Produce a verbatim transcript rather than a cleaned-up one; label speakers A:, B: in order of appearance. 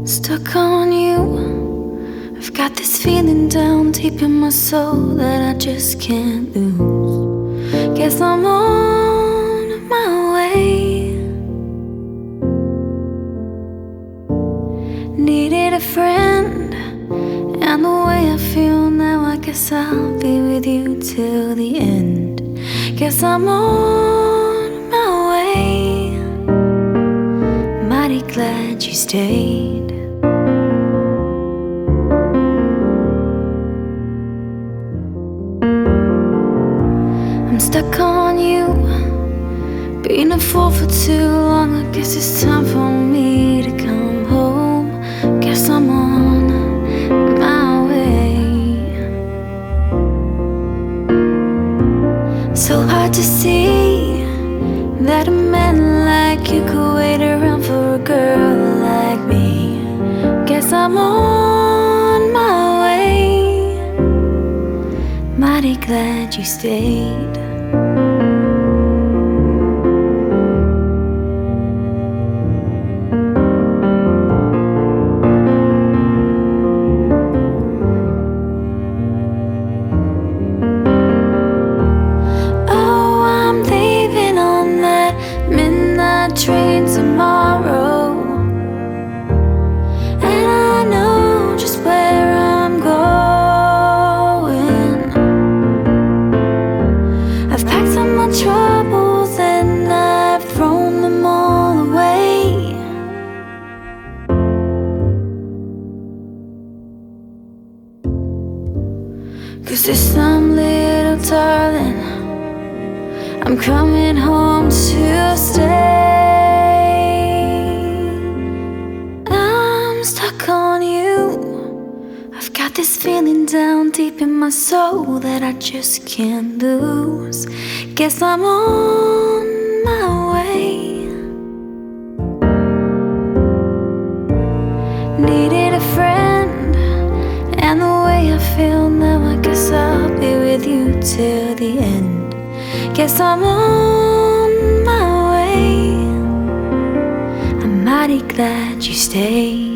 A: Stuck on you. I've got this feeling down deep in my soul that I just can't lose. Guess I'm on my way. Needed a friend, and the way I feel now, I guess I'll be with you till the end. Guess I'm on my way. Mighty glad you stayed. I'm stuck on you, been a fool for too long. I guess it's time for me to come home. Guess I'm on my way. So hard to see that a man like you could wait around for a girl like me. Guess I'm on my way. Mighty glad you stayed. Train tomorrow, and I know just where I'm going. I've packed up my troubles and I've thrown them all away. Cause this time, little darling, I'm coming home to stay. Stuck on you. I've got this feeling down deep in my soul that I just can't lose. Guess I'm on my way. Needed a friend, and the way I feel now, I guess I'll be with you till the end. Guess I'm on my way. I'm mighty glad you stayed.